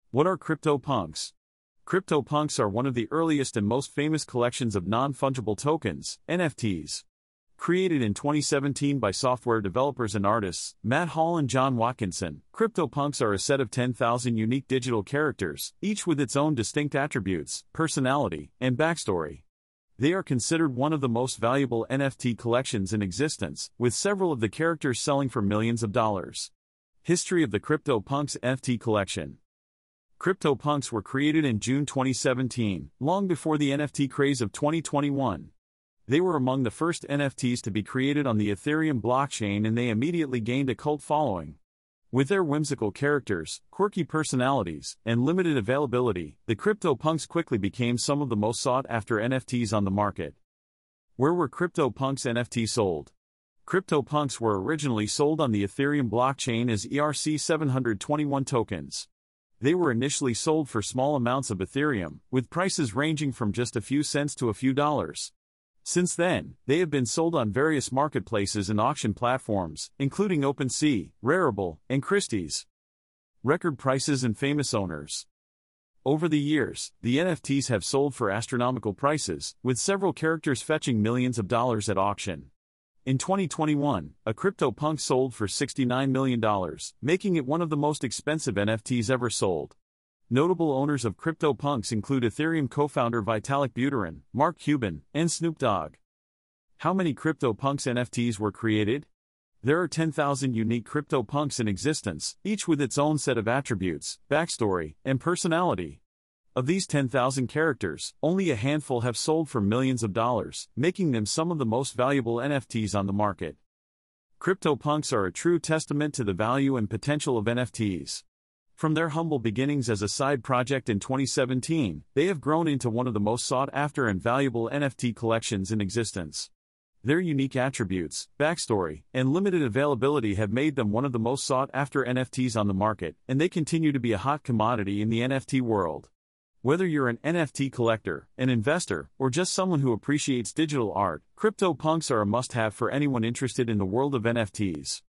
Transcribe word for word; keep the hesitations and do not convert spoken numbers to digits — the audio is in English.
What are CryptoPunks? CryptoPunks are one of the earliest and most famous collections of non-fungible tokens, N F Ts. Created in twenty seventeen by software developers and artists, Matt Hall and John Watkinson, CryptoPunks are a set of ten thousand unique digital characters, each with its own distinct attributes, personality, and backstory. They are considered one of the most valuable N F T collections in existence, with several of the characters selling for millions of dollars. History of the CryptoPunks N F T collection. CryptoPunks were created in June twenty seventeen, long before the N F T craze of twenty twenty-one. They were among the first N F Ts to be created on the Ethereum blockchain, and they immediately gained a cult following. With their whimsical characters, quirky personalities, and limited availability, the CryptoPunks quickly became some of the most sought-after N F Ts on the market. Where were CryptoPunks N F Ts sold? CryptoPunks were originally sold on the Ethereum blockchain as E R C seven hundred twenty-one tokens. They were initially sold for small amounts of Ethereum, with prices ranging from just a few cents to a few dollars. Since then, they have been sold on various marketplaces and auction platforms, including OpenSea, Rarible, and Christie's. Record prices and famous owners. Over the years, the N F Ts have sold for astronomical prices, with several characters fetching millions of dollars at auction. In twenty twenty-one, a CryptoPunk sold for sixty-nine million dollars, making it one of the most expensive N F Ts ever sold. Notable owners of CryptoPunks include Ethereum co-founder Vitalik Buterin, Mark Cuban, and Snoop Dogg. How many CryptoPunks N F Ts were created? There are ten thousand unique CryptoPunks in existence, each with its own set of attributes, backstory, and personality. Of these ten thousand characters, only a handful have sold for millions of dollars, making them some of the most valuable N F Ts on the market. CryptoPunks are a true testament to the value and potential of N F Ts. From their humble beginnings as a side project in twenty seventeen, they have grown into one of the most sought-after and valuable N F T collections in existence. Their unique attributes, backstory, and limited availability have made them one of the most sought-after N F Ts on the market, and they continue to be a hot commodity in the N F T world. Whether you're an N F T collector, an investor, or just someone who appreciates digital art, CryptoPunks are a must-have for anyone interested in the world of N F Ts.